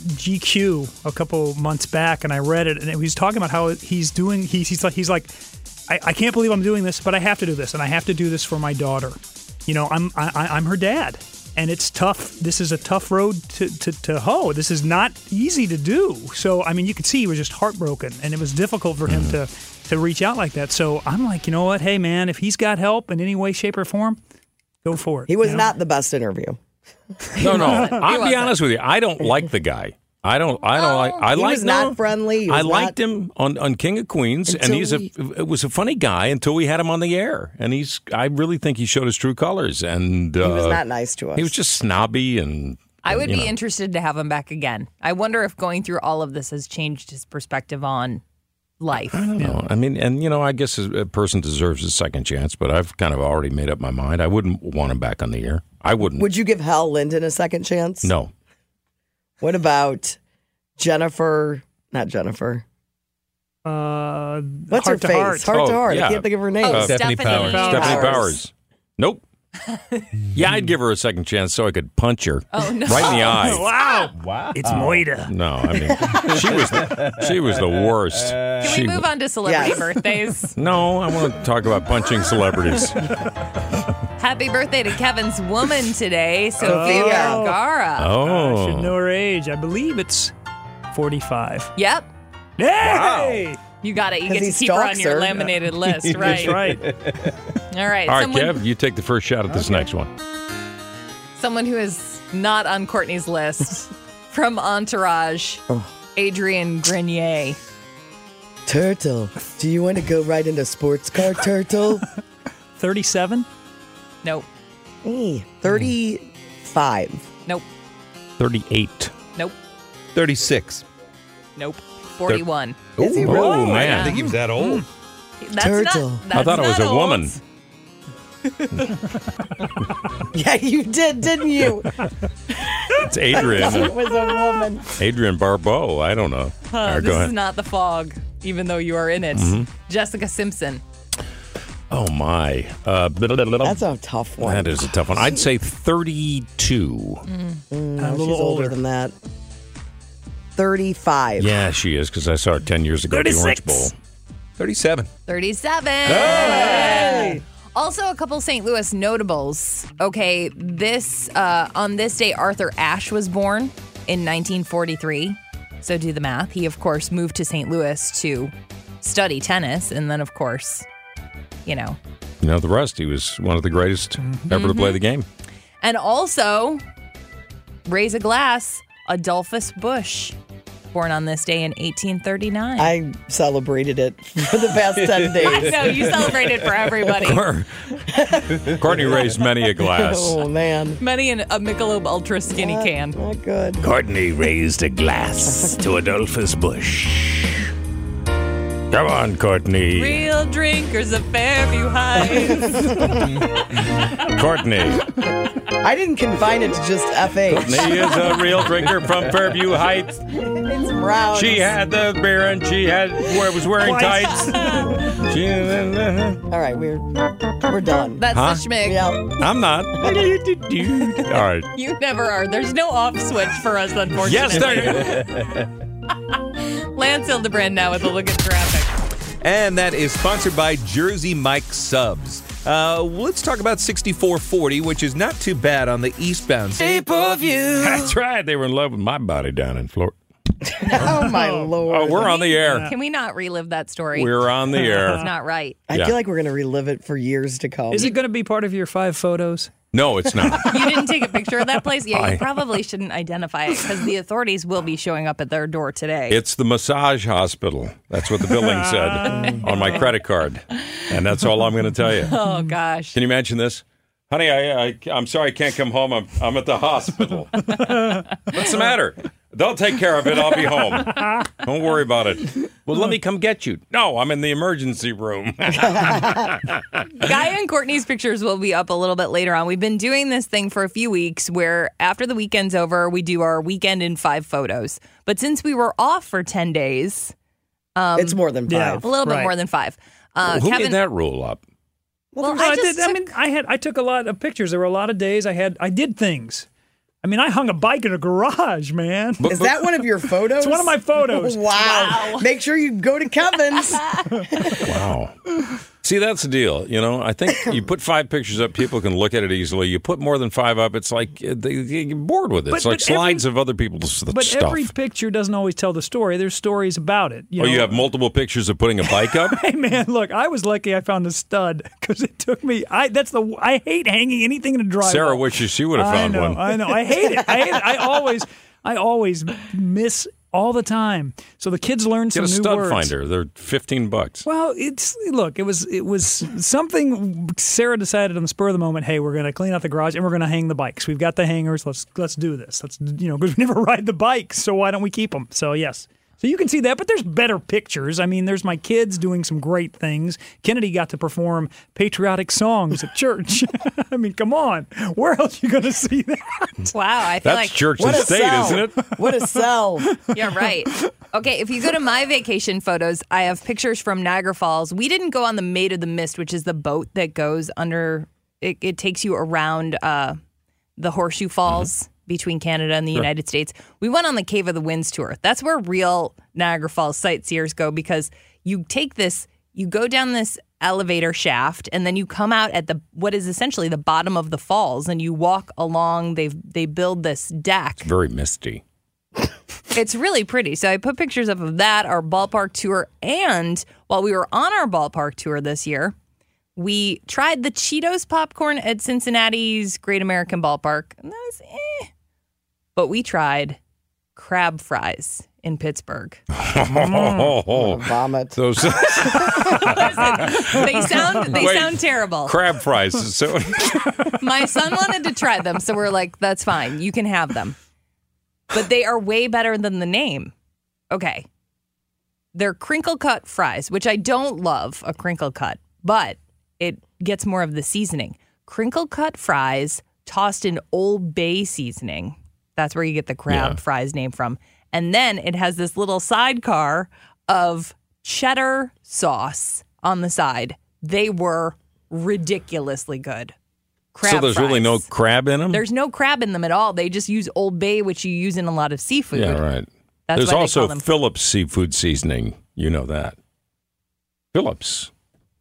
GQ a couple months back, and I read it, and he was talking about how he's doing. He's like, I can't believe I'm doing this, but I have to do this, and I have to do this for my daughter. I'm her dad, and it's tough. This is a tough road to hoe. This is not easy to do. So, I mean, you could see he was just heartbroken, and it was difficult for him to reach out like that. So I'm like, you know what? Hey, man, if he's got help in any way, shape, or form, go for it. He was not the best interview. No. I'll be honest with you. I don't like the guy. I don't like. I He like. was not friendly. I liked him on King of Queens, and it was a funny guy until we had him on the air, and I really think he showed his true colors, and he was not nice to us. He was just snobby, and I would be interested to have him back again. I wonder if going through all of this has changed his perspective on life. I don't know. I mean, and I guess a person deserves a second chance, but I've kind of already made up my mind. I wouldn't want him back on the air. I wouldn't. Would you give Hal Linden a second chance? No. What about Jennifer? Not Jennifer. What's her face? Heart to Heart. Yeah. I can't think of her name. Stephanie Powers. Stephanie Powers. Nope. Yeah, I'd give her a second chance so I could punch her right in the eye. Wow. It's Moida. No, I mean, she was the worst. Can we move on to celebrity birthdays? No, I want to talk about punching celebrities. Happy birthday to Kevin's woman today, Sofia Vergara. I should know her age. I believe it's 45. Yep. Hey! You got it. You get he to keep her on stalks your her. laminated list, right? That's right. All right. All right, Kev, you take the first shot at this next one. Someone who is not on Courtney's list from Entourage, Adrian Grenier. Turtle, do you want to go ride in a sports car, Turtle? 37? Nope. Hey, 35. Nope. 38. Nope. 36. Nope. 41. Is he really? Oh, I man. didn't think he was that old. That's Turtle. Not, I thought it was not a old. woman. Yeah, you did, didn't you? It's Adrian. It was a woman. Adrian Barbeau. I don't know. All right, go This ahead. is not The Fog, even though you are in it. Jessica Simpson. Oh, my. That's a tough one. That is a tough one. I'd say 32. No, A little she's older older. than that. 35. Yeah, she is, because I saw her 10 years ago at the Orange 36. Bowl. 37. 37. Hey! Also, a couple St. Louis notables. Okay, on this day, Arthur Ashe was born in 1943. So do the math. He, of course, moved to St. Louis to study tennis. And then, of course, You know the rest. He was one of the greatest ever to play the game. And also, raise a glass, Adolphus Bush, born on this day in 1839. I celebrated it for the past 10 days. No, you celebrated for everybody. Courtney raised many a glass. Oh, man. Many in a Michelob Ultra skinny can. Not good. Courtney raised a glass to Adolphus Bush. Come on, Courtney. Real drinkers of Fairview Heights. Courtney. I didn't confine it to just FH. Courtney is a real drinker from Fairview Heights. It's round. She had the beer and she was wearing tights. All right, we're done. That's the schmig. Yeah. I'm not. All right. You never are. There's no off switch for us, unfortunately. Yes, there. Lance Hildebrand now with a look at traffic. And that is sponsored by Jersey Mike Subs. Let's talk about 6440, which is not too bad on the eastbound. Shape of you. That's right. They were in love with my body down in Florida. Oh, my Lord. Oh, we're on the air. Can we not relive that story? We're on the air. It's not right. I Yeah. feel like we're going to relive it for years to come. Is it going to be part of your 5 photos? No, it's not. You didn't take a picture of that place? Yeah, you probably shouldn't identify it because the authorities will be showing up at their door today. It's the massage hospital. That's what the billing said on my credit card. And that's all I'm going to tell you. Oh, gosh. Can you imagine this? Honey, I'm sorry I can't come home. I'm at the hospital. What's the matter? They'll take care of it. I'll be home. Don't worry about it. Well, let me come get you. No, I'm in the emergency room. Guy and Courtney's pictures will be up a little bit later on. We've been doing this thing for a few weeks where after the weekend's over, we do our weekend in 5 photos. But since we were off for 10 days, it's more than 5. Yeah. a little bit Right. more than 5. Who Kevin, made that rule up? well, No, I took a lot of pictures. There were a lot of days I did things. I mean, I hung a bike in a garage, man. Is that one of your photos? It's one of my photos. Wow. Make sure you go to Kevin's. Wow. See, that's the deal. I think you put 5 pictures up, people can look at it easily. You put more than 5 up, it's like they get bored with it. It's like slides of other people's stuff. But every picture doesn't always tell the story. There's stories about it. You have multiple pictures of putting a bike up? Hey, man, look, I was lucky I found a stud because it took me. I hate hanging anything in a driveway. Sarah wishes she would have found one. I know. I hate it. I always miss all the time. So the kids learn some new words. Get a stud finder. They're $15. Well, it was something Sarah decided on the spur of the moment. Hey, we're going to clean out the garage and we're going to hang the bikes. We've got the hangers. Let's do this. Because we never ride the bikes, so why don't we keep them? So yes. So you can see that, but there's better pictures. I mean, there's my kids doing some great things. Kennedy got to perform patriotic songs at church. I mean, come on. Where else are you going to see that? Wow, I feel That's church and state, isn't it? What a sell. Yeah, right. Okay, if you go to my vacation photos, I have pictures from Niagara Falls. We didn't go on the Maid of the Mist, which is the boat that goes under, it takes you around the Horseshoe Falls. Between Canada and the United States. We went on the Cave of the Winds tour. That's where real Niagara Falls sightseers go because you go down this elevator shaft and then you come out at what is essentially the bottom of the falls and you walk along. They build this deck. It's very misty. It's really pretty. So I put pictures up of that, our ballpark tour, and while we were on our ballpark tour this year, we tried the Cheetos popcorn at Cincinnati's Great American Ballpark. And that was But we tried crab fries in Pittsburgh. Vomit. Those they sound terrible. Crab fries. So my son wanted to try them, so we're like, that's fine. You can have them. But they are way better than the name. Okay. They're crinkle cut fries, which I don't love a crinkle cut, but it gets more of the seasoning. Crinkle cut fries tossed in Old Bay seasoning. That's where you get the crab fries name from. And then it has this little sidecar of cheddar sauce on the side. They were ridiculously good. Crab so there's fries. really no crab in them? There's no crab in them at all. They just use Old Bay, which you use in a lot of seafood. Yeah, right. That's there's why also they call them. Phillips seafood seasoning. You know that. Phillips.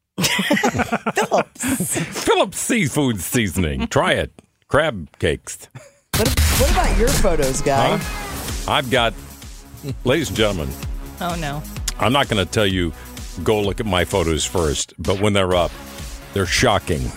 Phillips seafood seasoning. Try it. Crab cakes. What about your photos, Guy? I've got, ladies and gentlemen. Oh, no. I'm not going to tell you, go look at my photos first, but when they're up, they're shocking.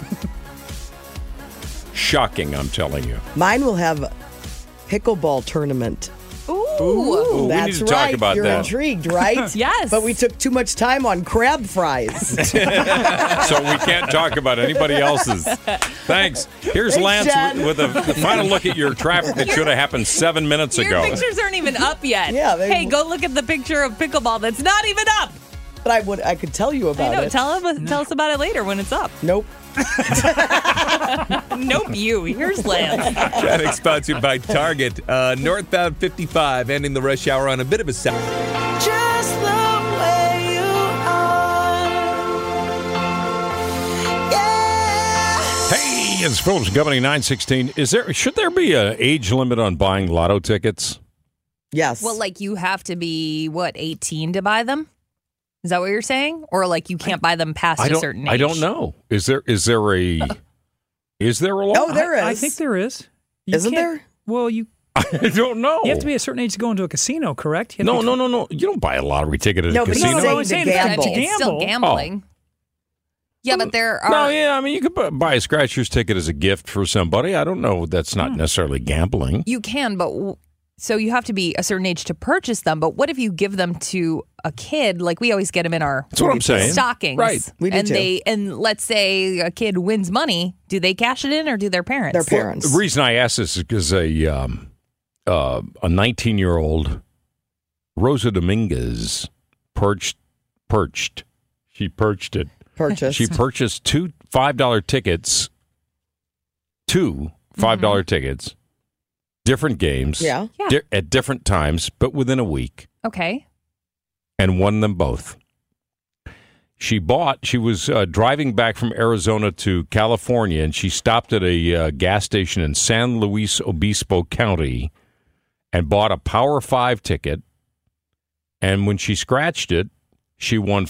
Shocking, I'm telling you. Mine will have pickleball tournament. Ooh, that's we need to right. talk about You're that. intrigued, right? Yes. But we took too much time on crab fries. So we can't talk about anybody else's. Thanks. Here's Lance Jen. with a final look at your traffic that should have happened 7 minutes Your ago. pictures aren't even up yet. Yeah, hey, go look at the picture of pickleball that's not even up. But I could tell you about I know. it. Tell us about it later when it's up. Nope. Nope, you. Here's Lance. Traffic sponsored by Target. Northbound 55, ending the rush hour on a bit of a south. Just the way you are. Yeah. Hey, it's Phillips Company 916. Should there be an age limit on buying lotto tickets? Yes. Well, like you have to be, 18 to buy them? Is that what you're saying? Or like you can't buy them past a certain age? I don't know. Is there a law? Oh, there is. I think there is. Isn't there? Well, I don't know. You have to be a certain age to go into a casino, correct? No. You don't buy a lottery ticket at a but he's casino. saying to gamble. It's still gambling. Yeah, but there are... No, yeah, I mean, you could buy a scratcher's ticket as a gift for somebody. I don't know. That's not necessarily gambling. You can, but... So you have to be a certain age to purchase them. But what if you give them to a kid? Like we always get them in our That's what I'm saying. stockings. Right. We do too. And let's say a kid wins money. Do they cash it in or do their parents? Their parents. The reason I ask this is because a 19-year-old Rosa Dominguez purchased. She purchased it. She purchased two $5 tickets. Two $5 tickets. Different games. Yeah. At different times, but within a week. Okay. And won them both. She was driving back from Arizona to California, and she stopped at a gas station in San Luis Obispo County and bought a Power 5 ticket. And when she scratched it, she won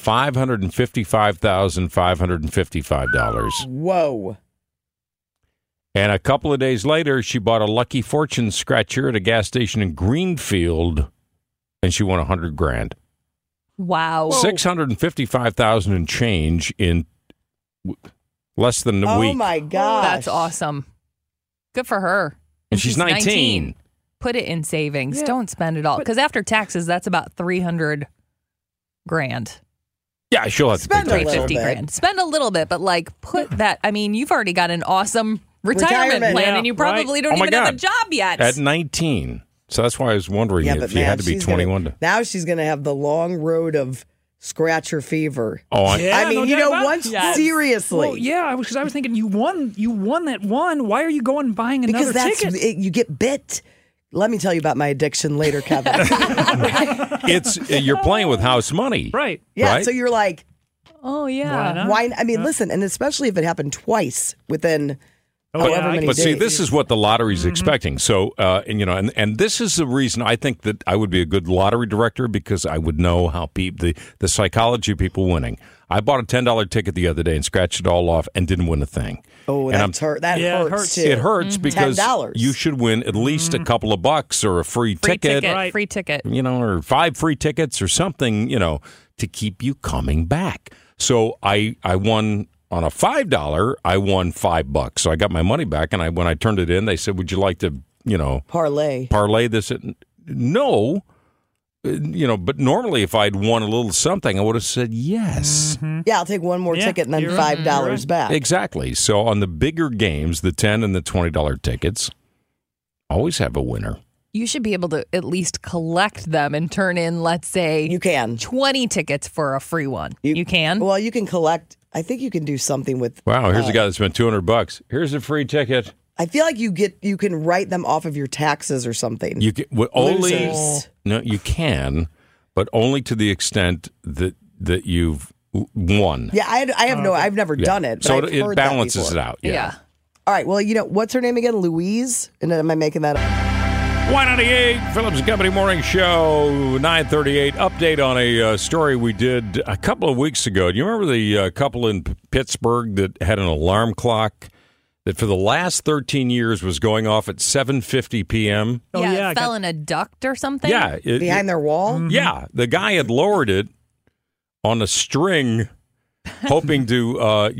$555,555. Whoa. And a couple of days later, she bought a Lucky Fortune scratcher at a gas station in Greenfield, and she won $100,000. Wow. $655,000 and change in less than a week. Oh my gosh. That's awesome. Good for her. And she's 19. Put it in savings. Yeah. Don't spend it all. Because after taxes, that's about $300,000. Yeah, she'll have to pay Spend a taxes. little $50,000. bit. Spend a little bit, but put that. I mean, you've already got an awesome retirement plan, Yeah, and you probably don't Oh my even have a God. job yet. At 19. So that's why I was wondering Yeah, if but you man, had to be she's 21 gonna, now she's going to have the long road of scratcher fever. Oh, Yeah, I mean, no you doubt know, about it. once Yes. seriously. Well, yeah, because I was thinking you won that one. Why are you going and buying another because that's ticket? you get bit. Let me tell you about my addiction later, Kevin. it's you're playing with house money. Right. Yeah, Right? so you're like, Oh, yeah. Why not? why? I mean, listen, and especially if it happened twice within however many But days. see, this is what the lottery's expecting. So, and this is the reason I think that I would be a good lottery director because I would know how the psychology of people winning. I bought a $10 ticket the other day and scratched it all off and didn't win a thing. Oh, And that's hurt. That Yeah, it hurts, hurts. too. It hurts because $10. you should win at least a couple of bucks or a free Free ticket. Right. Free ticket. or 5 free tickets or something, to keep you coming back. So I won on a $5, I won $5. So I got my money back, and when I turned it in, they said, "Would you like to, Parlay this?" No, but normally if I'd won a little something, I would have said yes. Yeah, I'll take one more Yeah, ticket and then you're $5 right. back. Exactly. So on the bigger games, the $10 and the $20 tickets, always have a winner. You should be able to at least collect them and turn in, let's say, You can. 20 tickets for a free one. You can? Well, you can collect. I think you can do something with. Wow, here's a guy that spent $200. Here's a free ticket. I feel like you can write them off of your taxes or something. You can, only Losers. no, you can, but only to the extent that you've won. Yeah, I have no. I've never done it. But So I've it heard that balances before. it out. Yeah. All right. Well, what's her name again? Louise. And am I making that up? Y98 Phillips and Company Morning Show 9:38 update on a story we did a couple of weeks ago. Do you remember the couple in Pittsburgh that had an alarm clock that for the last 13 years was going off at 7:50 p.m.? Oh, yeah, it fell in a duct or something? Yeah, Behind their wall. yeah. The guy had lowered it on a string, hoping to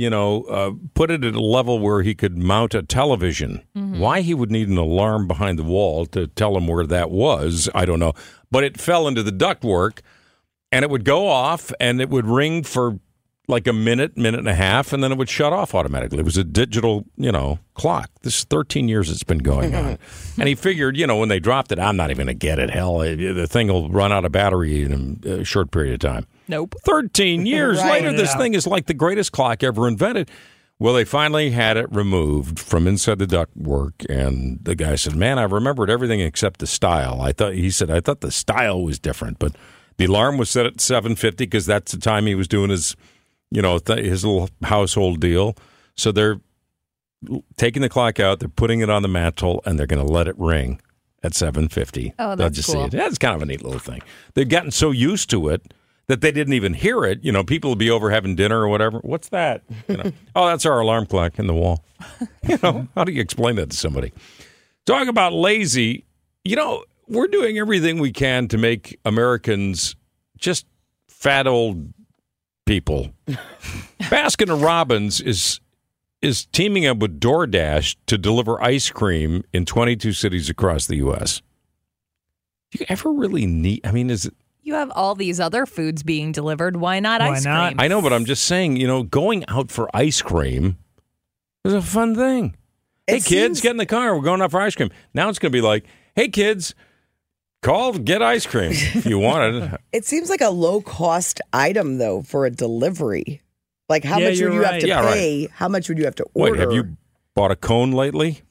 put it at a level where he could mount a television. Why he would need an alarm behind the wall to tell him where that was, I don't know. But it fell into the ductwork, and it would go off, and it would ring for like a minute and a half, and then it would shut off automatically. It was a digital, clock. This is 13 years it's been going on. And he figured, when they dropped it, I'm not even going to get it. Hell, the thing will run out of battery in a short period of time. Nope. 13 years Right. later, this thing is like the greatest clock ever invented. Well, they finally had it removed from inside the ductwork, and the guy said, "Man, I remembered everything except the style." I thought the style was different, but the alarm was set at 7:50 because that's the time he was doing his, his little household deal. So they're taking the clock out, they're putting it on the mantle, and they're going to let it ring at 7:50. Oh, They'll that's just cool. see it. That's kind of a neat little thing. They've gotten so used to it that they didn't even hear it. People will be over having dinner or whatever. What's that? Oh, that's our alarm clock in the wall. How do you explain that to somebody? Talk about lazy. We're doing everything we can to make Americans just fat old people. Baskin Robbins is teaming up with DoorDash to deliver ice cream in 22 cities across the U.S. Do you ever really need? I mean, is it? You have all these other foods being delivered. Why not Why ice not? cream? I know, but I'm just saying, going out for ice cream is a fun thing. Hey, kids, get in the car. We're going out for ice cream. Now it's going to be like, hey, kids, call, get ice cream if you want it. It seems like a low cost item though for a delivery. Like how Yeah, much would you're you have right. to Yeah, right. pay? How much would you have to Wait, order? have you bought a cone lately?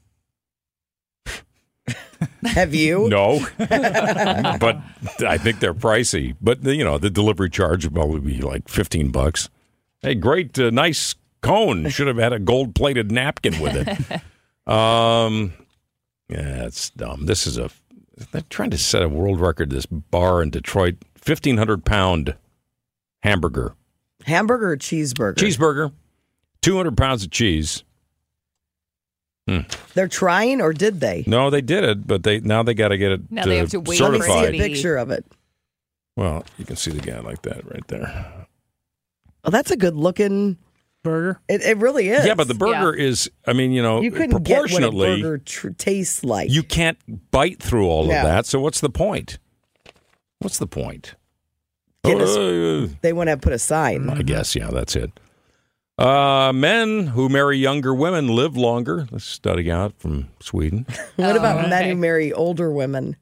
Have you? No, but I think they're pricey. But the delivery charge would probably be like $15. Hey, great, nice cone. Should have had a gold-plated napkin with it. Yeah, it's dumb. They're trying to set a world record. This bar in Detroit, 1,500-pound hamburger. Hamburger or cheeseburger? Cheeseburger, 200 pounds of cheese. They're trying, or did they? No, they did it, but now they got to get it Now they have to wait Let me certified. see a picture of it. Well, you can see the guy like that right there. Oh, that's a good looking burger. It really is. Yeah, but the burger is, I mean, you you couldn't get what a proportionately, burger tastes like. you can't bite through all Yeah. of that. So what's the point? What's the point? Get they want to put a sign. I guess, yeah, that's it. Men who marry younger women live longer. Let's study out from Sweden. What about okay. men who marry older women?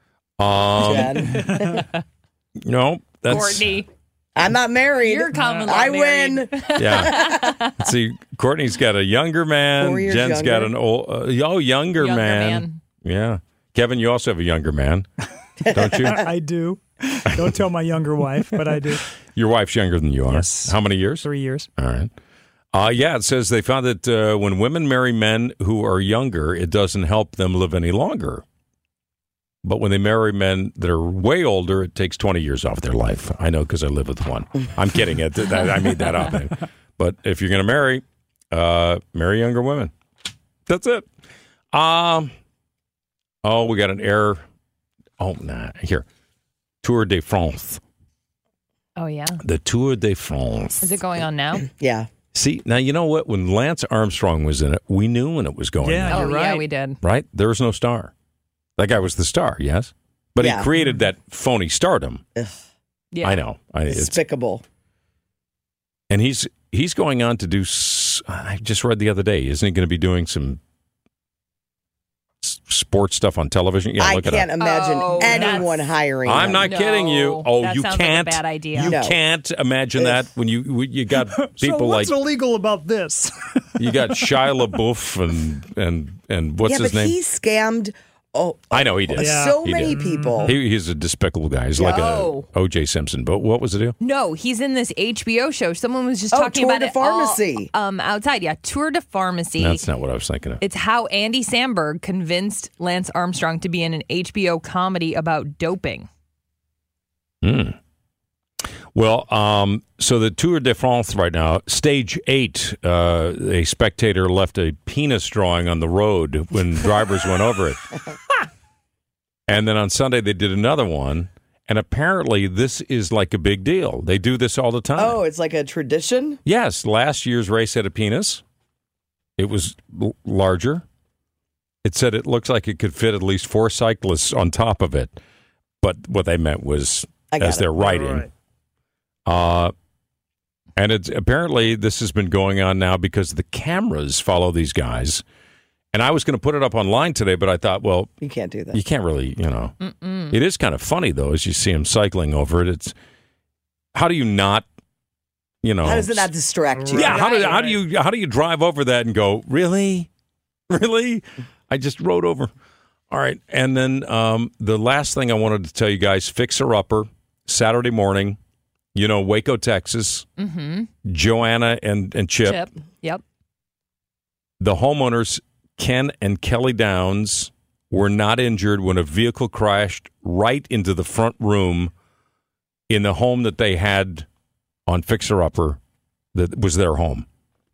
Jen? No, that's Courtney. I'm not married. You're common law I married. win. yeah. Let's see, Courtney's got a younger man. 4 years Jen's got younger. an old, younger man. Yeah, Kevin, you also have a younger man, don't you? I do. Don't tell my younger wife, but I do. Your wife's younger than you are. Yes. How many years? 3 years. All right. Yeah, it says they found that when women marry men who are younger, it doesn't help them live any longer. But when they marry men that are way older, it takes 20 years off their life. I know because I live with one. I'm kidding. I made that up. But if you're going to marry younger women. That's it. We got an error. Oh, nah. Here. Tour de France. Oh, yeah. The Tour de France. Is it going on now? Yeah. See, now you know what? When Lance Armstrong was in it, we knew when it was going Yeah, on. Oh, you're yeah, right. we did. Right? There was no star. That guy was the star, yes? But Yeah. he created that phony stardom. Yeah. I know. Despicable. And he's going on to do, I just read the other day, isn't he going to be doing some sports stuff on television? Yeah, I look it can't up. imagine Oh, anyone that's- hiring I'm him. not kidding you. Oh, that you sounds can't. like a bad idea. You No. can't imagine that when you got people so like what's illegal about this? you got Shia LaBeouf and what's yeah, his but name? he scammed I know he did. Yeah. so He many did. people. He's a despicable guy. He's like a No. O.J. Simpson. But what was the deal? No, he's in this HBO show. Someone was just Oh, talking Tour about de it all, Pharmacy. outside. Yeah, Tour de Pharmacy. That's not what I was thinking of. It's how Andy Samberg convinced Lance Armstrong to be in an HBO comedy about doping. Well, so the Tour de France right now, stage 8, a spectator left a penis drawing on the road when drivers went over it. And then on Sunday, they did another one. And apparently, this is like a big deal. They do this all the time. Oh, it's like a tradition? Yes, last year's race had a penis. It was larger. It said it looks like it could fit at least 4 cyclists on top of it. But what they meant was as they're riding. And it's apparently this has been going on now because the cameras follow these guys. And I was going to put it up online today, but I thought, well, You can't do that. you can't really, It is kind of funny though, as you see him cycling over it. It's how do you not, How does it not distract you? Yeah, how do you drive over that and go, really? I just rode over. All right. And then the last thing I wanted to tell you guys, Fixer Upper, Saturday morning, Waco, Texas, Joanna and Chip. Yep. The homeowners, Ken and Kelly Downs, were not injured when a vehicle crashed right into the front room in the home that they had on Fixer Upper that was their home.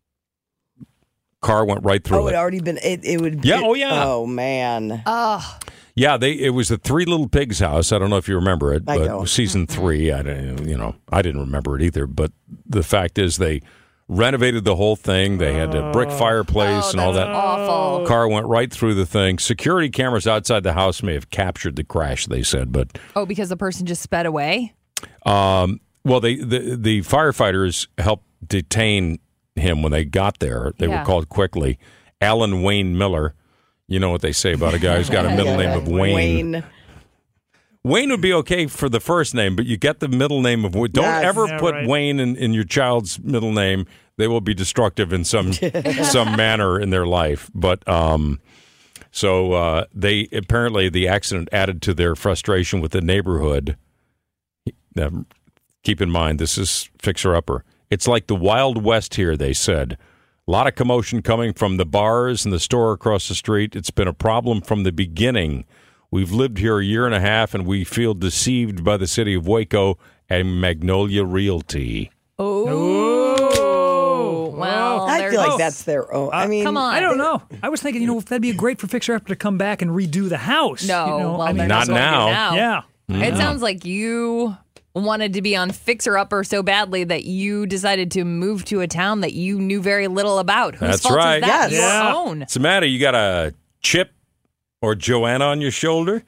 Car went right through Oh, it. it already been. It would. Yeah, oh, yeah. Oh man. Yeah, it was the Three Little Pigs house. I don't know if you remember it, I but don't. season 3, I didn't remember it either. But the fact is, they renovated the whole thing. They had a brick fireplace and all that. Awful. Car went right through the thing. Security cameras outside the house may have captured the crash, they said, but Oh, because the person just sped away? well, the firefighters helped detain him when they got there. They were called quickly. Alan Wayne Miller. You know what they say about a guy who's got a middle name of Wayne. Wayne would be okay for the first name, but you get the middle name of Wayne. Don't Yes. ever Yeah, put right. Wayne in your child's middle name. They will be destructive in some manner in their life. But so they apparently the accident added to their frustration with the neighborhood. Keep in mind, this is Fixer Upper. It's like the Wild West here, they said. A lot of commotion coming from the bars and the store across the street. It's been a problem from the beginning. We've lived here a year and a half, and we feel deceived by the city of Waco and Magnolia Realty. Oh, well, I feel like that's their own. I mean, come on. I don't know. I was thinking, that'd be great for Fixer Upper to come back and redo the house. No, well, I mean, they're not going to now. Yeah. It sounds like you wanted to be on Fixer Upper so badly that you decided to move to a town that you knew very little about. Whose That's fault right. is that? Yes. Your Yeah. own. What's the matter? You got a Chip or Joanna on your shoulder?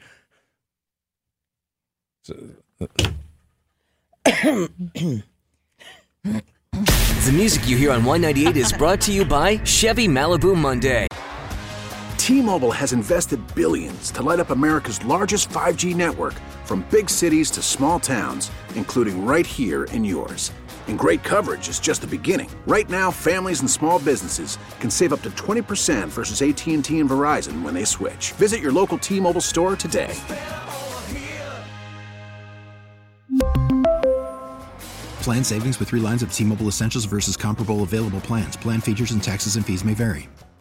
The music you hear on Y98 is brought to you by Chevy Malibu Monday. T-Mobile has invested billions to light up America's largest 5G network, from big cities to small towns, including right here in yours. And great coverage is just the beginning. Right now, families and small businesses can save up to 20% versus AT&T and Verizon when they switch. Visit your local T-Mobile store today. Plan savings with 3 lines of T-Mobile Essentials versus comparable available plans. Plan features and taxes and fees may vary.